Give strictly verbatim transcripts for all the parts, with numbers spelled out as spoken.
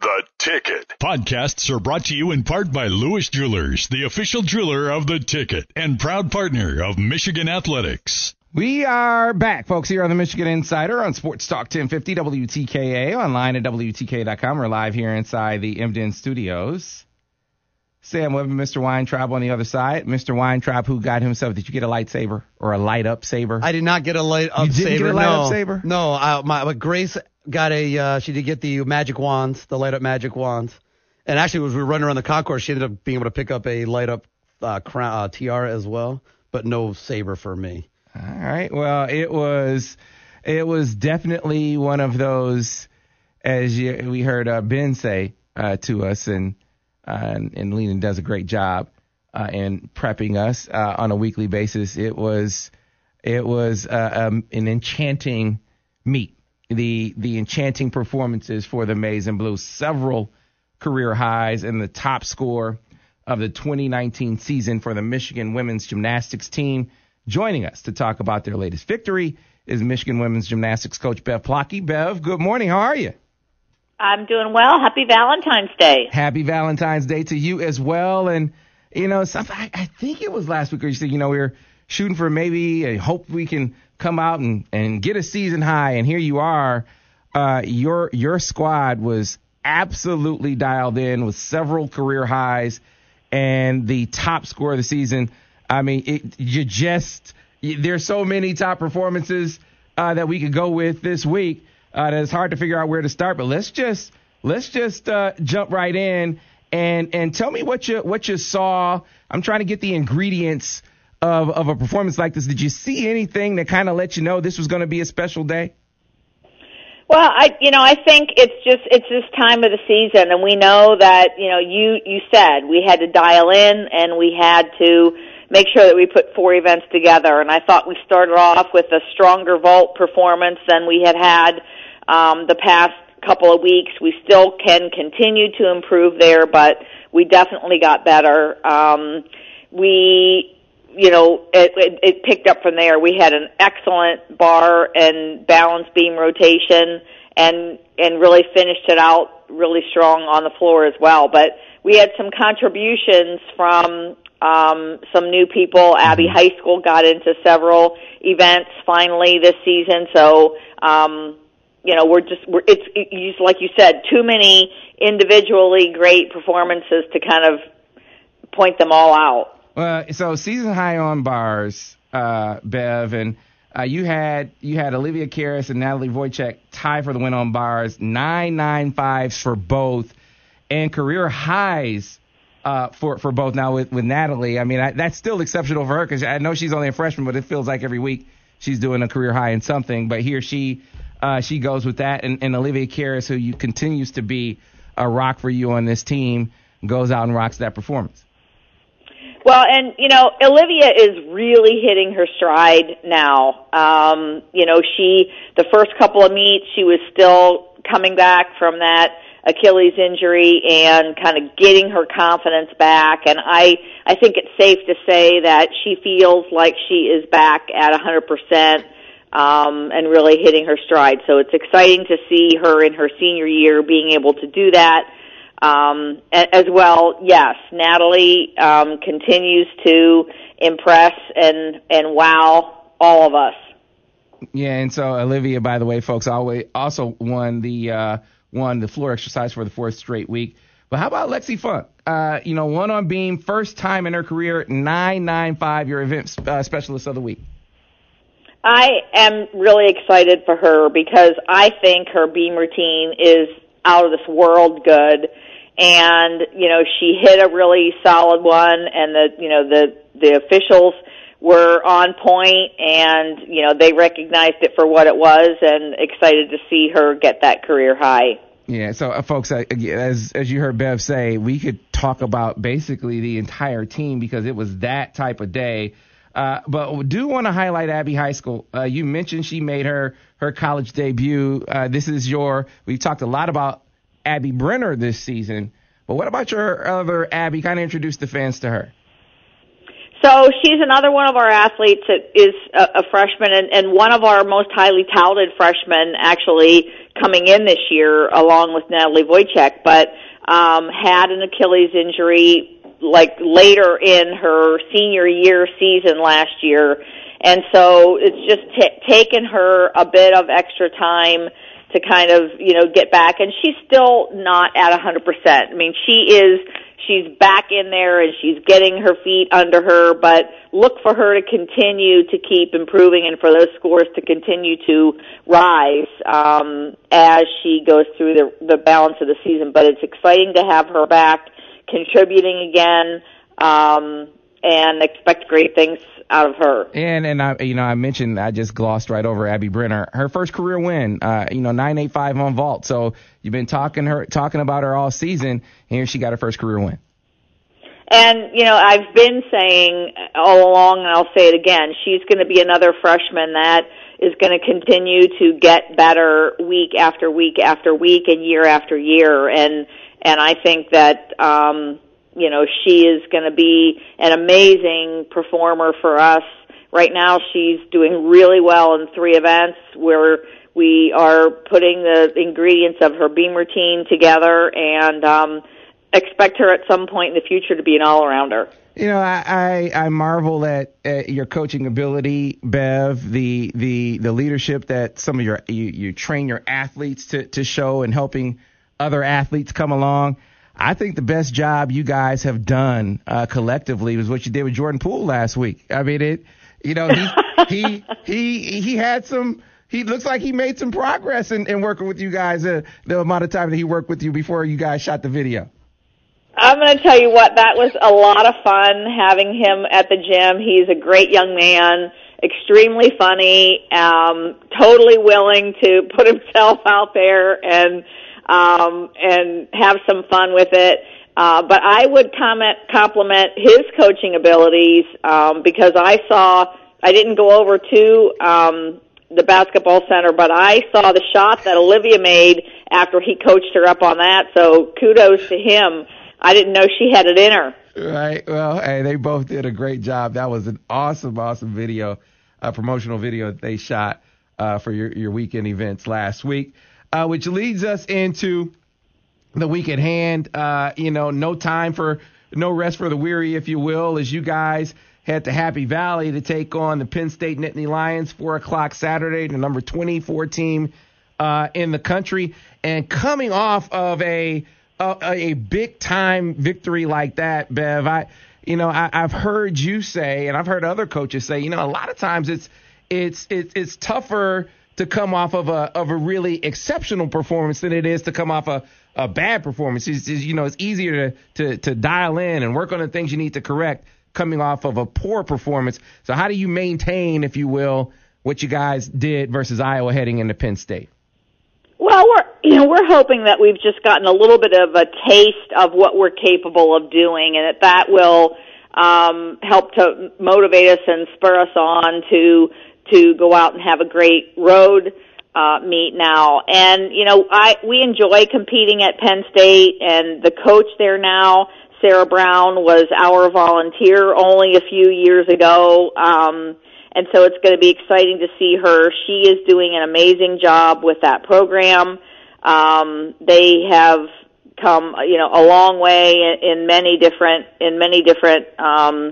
The Ticket. Podcasts are brought to you in part by Lewis Jewelers, the official jeweler of The Ticket and proud partner of Michigan Athletics. We are back, folks, here on the Michigan Insider on Sports Talk ten fifty W T K A, online at W T K dot com. We're live here inside the Emden Studios. Sam Webb and Mister Weintraub on the other side. Mister Weintraub, who got himself, did you get a lightsaber or a light-up saber? I did not get a light-up saber. You didn't get a light-up no. saber? No, I, my, but Grace got a, uh, she did get the magic wands, the light-up magic wands. And actually, as we were running around the concourse, she ended up being able to pick up a light-up uh, crown, uh, tiara as well, but no saber for me. All right. Well, it was it was definitely one of those, as you, we heard uh, Ben say uh, to us, and uh, and, and Leland does a great job uh, in prepping us uh, on a weekly basis. It was it was uh, um, an enchanting meet. The the enchanting performances for the Maize and Blue, several career highs, and the top score of the twenty nineteen season for the Michigan women's gymnastics team. Joining us to talk about their latest victory is Michigan women's gymnastics coach Bev Plotke. Bev, good morning. How are you? I'm doing well. Happy Valentine's Day. Happy Valentine's Day to you as well. And, you know, something, I, I think it was last week where you said, you know, we were shooting for maybe a hope we can come out and, and get a season high. And here you are. Uh, your your squad was absolutely dialed in with several career highs and the top score of the season. I mean, it, you just there's so many top performances uh, that we could go with this week uh, that it's hard to figure out where to start. But let's just let's just uh, jump right in and and tell me what you what you saw. I'm trying to get the ingredients of of a performance like this. Did you see anything that kind of let you know this was going to be a special day? Well, I, you know, I think it's just, it's this time of the season, and we know that, you know, you, you said we had to dial in and we had to make sure that we put four events together, and I thought we started off with a stronger vault performance than we had had, um, the past couple of weeks. We still can continue to improve there, but we definitely got better. Um, we, you know, it, it, it picked up from there. We had an excellent bar and balance beam rotation and, and really finished it out really strong on the floor as well. But we had some contributions from, um, some new people. Abbey High School got into several events finally this season. So, um, you know, we're just, we're, it's, it, like you said, too many individually great performances to kind of point them all out. Well, so season high on bars, uh, Bev, and uh, you had you had Olivia Karras and Natalie Wojcik tie for the win on bars, nine nine fives for both, and career highs uh, for for both. Now with, with Natalie, I mean I, that's still exceptional for her because I know she's only a freshman, but it feels like every week she's doing a career high in something. But here she uh, she goes with that, and, and Olivia Karras, who you continues to be a rock for you on this team, goes out and rocks that performance. Well, and, you know, Olivia is really hitting her stride now. Um, you know, she, the first couple of meets, she was still coming back from that Achilles injury and kind of getting her confidence back. And I, I think it's safe to say that she feels like she is back at one hundred percent, um, and really hitting her stride. So it's exciting to see her in her senior year being able to do that. Um, as well, yes, Natalie, um, continues to impress and, and wow all of us. Yeah. And so Olivia, by the way, folks, always also won the, uh, won the floor exercise for the fourth straight week. But how about Lexi Funk? Uh, you know, one on beam, first time in her career, nine nine five, your event uh, specialist of the week. I am really excited for her because I think her beam routine is out of this world good. And, you know, she hit a really solid one, and the, you know, the, the officials were on point, and, you know, they recognized it for what it was, and excited to see her get that career high. Yeah, so, uh, folks, uh, as as you heard Bev say, we could talk about basically the entire team because it was that type of day. Uh, but we do want to highlight Abbey High School. Uh, you mentioned she made her, her college debut. Uh, this is your, we've talked a lot about Abby Brenner this season, but what about your other Abby? Kind of introduce the fans to her. So she's another one of our athletes that is a, a freshman, and, and one of our most highly touted freshmen actually coming in this year along with Natalie Wojcik, but um, had an Achilles injury like later in her senior year season last year. And so it's just t- taken her a bit of extra time to kind of, you know, get back. And she's still not at one hundred percent. I mean, she is, she's back in there and she's getting her feet under her, but look for her to continue to keep improving and for those scores to continue to rise um, as she goes through the, the balance of the season. But it's exciting to have her back contributing again, um, and expect great things out of her. And and I you know I mentioned I just glossed right over Abby Brenner, her first career win, uh, you know nine eighty-five on vault. So you've been talking her talking about her all season, and here she got her first career win. And you know I've been saying all along, and I'll say it again, she's going to be another freshman that is going to continue to get better week after week after week and year after year. And and I think that um, you know, she is going to be an amazing performer for us. Right now she's doing really well in three events where we are putting the ingredients of her beam routine together, and um, expect her at some point in the future to be an all-arounder. You know, I, I, I marvel at, at your coaching ability, Bev, the the the leadership that some of your you, you train your athletes to, to show and helping other athletes come along. I think the best job you guys have done uh, collectively was what you did with Jordan Poole last week. I mean, it, you know, he he he he had some. He looks like he made some progress in, in working with you guys. Uh, the amount of time that he worked with you before you guys shot the video. I'm going to tell you what, that was a lot of fun having him at the gym. He's a great young man, extremely funny, um, totally willing to put himself out there and. Um, and have some fun with it. Uh, but I would comment, compliment his coaching abilities, um, because I saw, I didn't go over to, um, the basketball center, but I saw the shot that Olivia made after he coached her up on that. So kudos to him. I didn't know she had it in her. Right. Well, hey, they both did a great job. That was an awesome, awesome video, a promotional video that they shot, uh, for your, your weekend events last week. Uh, which leads us into the week at hand. Uh, you know, no time for, no rest for the weary, if you will, as you guys head to Happy Valley to take on the Penn State Nittany Lions, four o'clock Saturday, the number twenty-four team uh, in the country. And coming off of a a, a big-time victory like that, Bev, I, you know, I, I've heard you say, and I've heard other coaches say, you know, a lot of times it's it's it's, it's tougher to come off of a of a really exceptional performance than it is to come off a, a bad performance. It's, it's, you know, it's easier to, to, to dial in and work on the things you need to correct coming off of a poor performance. So how do you maintain, if you will, what you guys did versus Iowa heading into Penn State? Well, we're you know we're hoping that we've just gotten a little bit of a taste of what we're capable of doing, and that that will um, help to motivate us and spur us on to. to go out and have a great road uh, meet now. And, you know, I we enjoy competing at Penn State, and the coach there now, Sarah Brown, was our volunteer only a few years ago, um, and so it's going to be exciting to see her. She is doing an amazing job with that program. Um, they have come, you know, a long way in, in many different, in many different um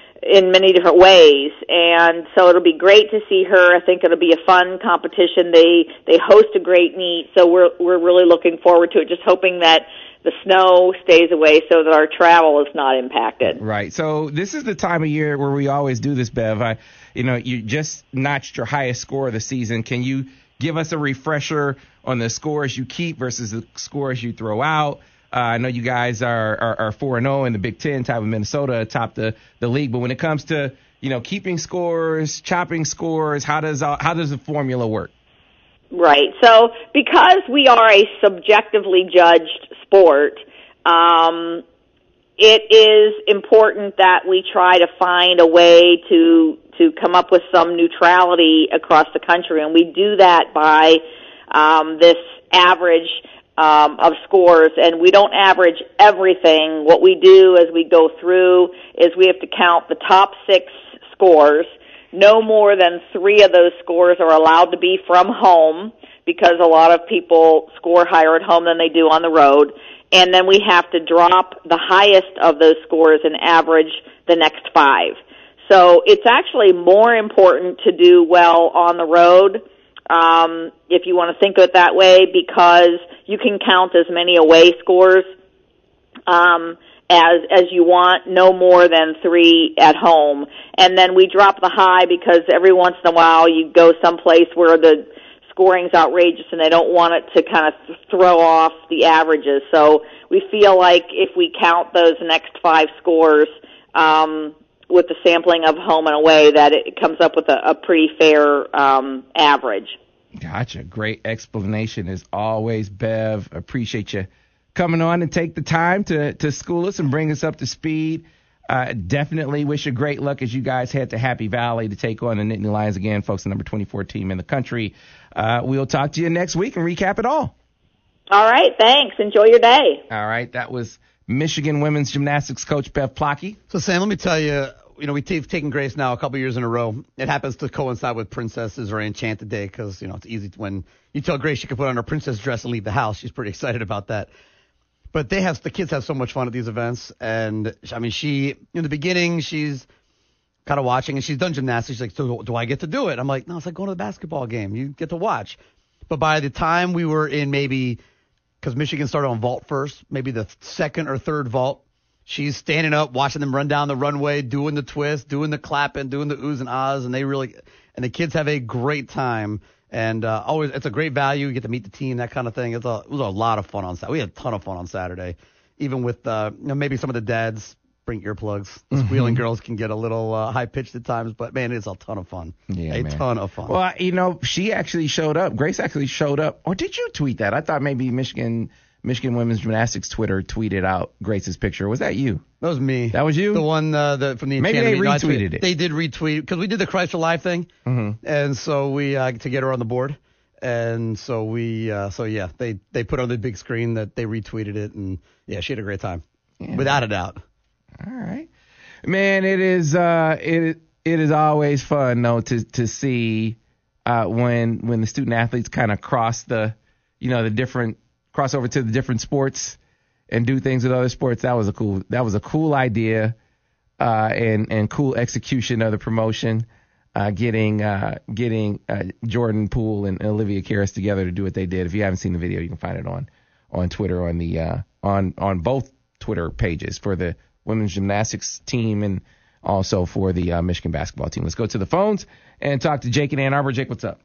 in many different ways, and so it'll be great to see her. I think it'll be a fun competition. They they host a great meet, so we're we're really looking forward to it. Just hoping that the snow stays away so that our travel is not impacted. Right. So this is the time of year where we always do this, Bev. I, you know, you just notched your highest score of the season. Can you give us a refresher on the scores you keep versus the scores you throw out? Uh, I know you guys are are, are four and oh in the Big Ten, tied with Minnesota atop the, the league. But when it comes to, you know, keeping scores, chopping scores, how does uh, how does the formula work? Right. So because we are a subjectively judged sport, um, it is important that we try to find a way to to come up with some neutrality across the country, and we do that by um, this average Um, of scores, and we don't average everything. What we do as we go through is we have to count the top six scores. No more than three of those scores are allowed to be from home. because a lot of people score higher at home than they do on the road. And then we have to drop the highest of those scores and average the next five. So it's actually more important to do well on the road, um, if you want to think of it that way, because you can count as many away scores um, as as you want, no more than three at home. And then we drop the high because every once in a while you go someplace where the scoring's outrageous and they don't want it to kind of throw off the averages. So we feel like if we count those next five scores um, with the sampling of home and away, that it comes up with a, a pretty fair um, average. Gotcha. Great explanation as always, Bev. Appreciate you coming on and take the time to, to school us and bring us up to speed. Uh, definitely wish you great luck as you guys head to Happy Valley to take on the Nittany Lions again, folks, the number twenty-four team in the country. Uh, we'll talk to you next week and recap it all. All right. Thanks. Enjoy your day. All right. That was Michigan women's gymnastics coach Bev Plotke. So, Sam, let me tell you, you know, we've taken Grace now a couple years in a row. It happens to coincide with Princesses or Enchanted Day because, you know, it's easy when you tell Grace she can put on her princess dress and leave the house. She's pretty excited about that. But they have the kids have so much fun at these events, and I mean, she in the beginning she's kind of watching, and she's done gymnastics. She's like, "So do I get to do it?" I'm like, "No, it's like going to the basketball game. You get to watch." But by the time we were in maybe, because Michigan started on vault first, maybe the second or third vault, she's standing up, watching them run down the runway, doing the twist, doing the clapping, doing the oohs and ahs, and they really, and the kids have a great time. And uh, always, it's a great value. You get to meet the team, that kind of thing. It's a, it was a lot of fun on Saturday. We had a ton of fun on Saturday, even with uh, you know, maybe some of the dads bring earplugs. The squealing mm-hmm. girls can get a little uh, high pitched at times, but man, it's a ton of fun. Yeah, a man. ton of fun. Well, you know, she actually showed up. Grace actually showed up. Or did you tweet that? I thought maybe Michigan Michigan women's gymnastics Twitter tweeted out Grace's picture. Was that you? That was me. That was you? The one uh, the, from the Maybe Enchanted they Meet. retweeted no, it. They did retweet because we did the Chrysler Live thing, mm-hmm. and so we uh, to get her on the board. And so we, uh, so yeah, they, they put on the big screen that they retweeted it, and yeah, she had a great time, yeah. Without a doubt. All right, man. It is, uh, it it is always fun though to to see uh, when when the student athletes kind of cross the, you know, the different cross over to the different sports and do things with other sports. That was a cool that was a cool idea, uh, and and cool execution of the promotion. Uh, getting uh, getting uh, Jordan Poole and Olivia Karras together to do what they did. If you haven't seen the video, you can find it on on Twitter on the uh, on on both Twitter pages for the women's gymnastics team and also for the uh, Michigan basketball team. Let's go to the phones and talk to Jake in Ann Arbor. Jake, what's up?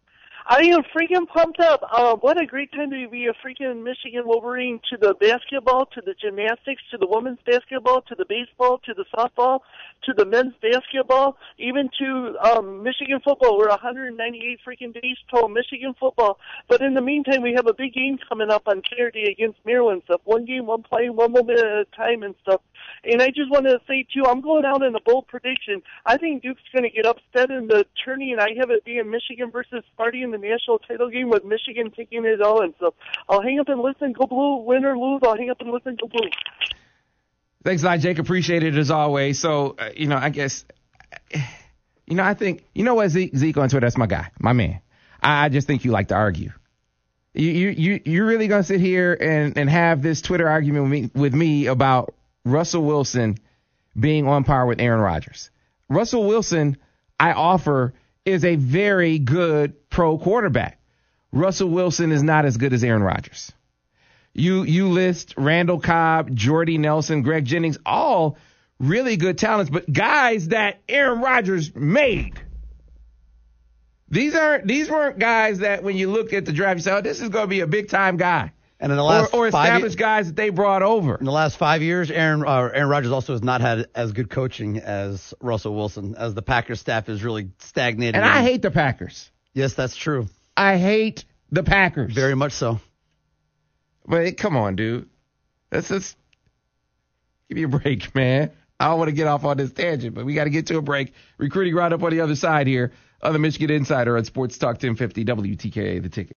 I am freaking pumped up. Uh, what a great time to be a freaking Michigan Wolverine, to the basketball, to the gymnastics, to the women's basketball, to the baseball, to the softball, to the men's basketball, even to um, Michigan football. We're one hundred ninety-eight freaking days till Michigan football. But in the meantime, we have a big game coming up on Saturday against Maryland stuff. One game, one play, one moment at a time and stuff. And I just wanted to say, too, I'm going out in a bold prediction. I think Duke's going to get upset in the tourney, and I have it being Michigan versus Sparty in the national title game with Michigan taking it all. And so I'll hang up and listen. Go Blue. Win or lose, I'll hang up and listen. Go Blue. Thanks a lot, Jake. Appreciate it as always. So, uh, you know, I guess, you know, I think, you know what, Zeke, Zeke on Twitter, that's my guy, my man. I, I just think you like to argue. You, you, you, you're really going to sit here and, and have this Twitter argument with me, with me about Russell Wilson being on par with Aaron Rodgers. Russell Wilson, I offer, is a very good pro quarterback. Russell Wilson is not as good as Aaron Rodgers. You you list Randall Cobb, Jordy Nelson, Greg Jennings, all really good talents, but guys that Aaron Rodgers made. These aren't these weren't guys that when you look at the draft, you say, oh, this is going to be a big time guy. And in the last or, or established five, guys that they brought over. In the last five years, Aaron uh, Aaron Rodgers also has not had as good coaching as Russell Wilson, as the Packers staff is really stagnated. And I hate the Packers. Yes, that's true. I hate the Packers. Very much so. But come on, dude. Let's just give me a break, man. I don't want to get off on this tangent, but we got to get to a break. Recruiting roundup on the other side here on the Michigan Insider on Sports Talk ten fifty W T K A, The Ticket.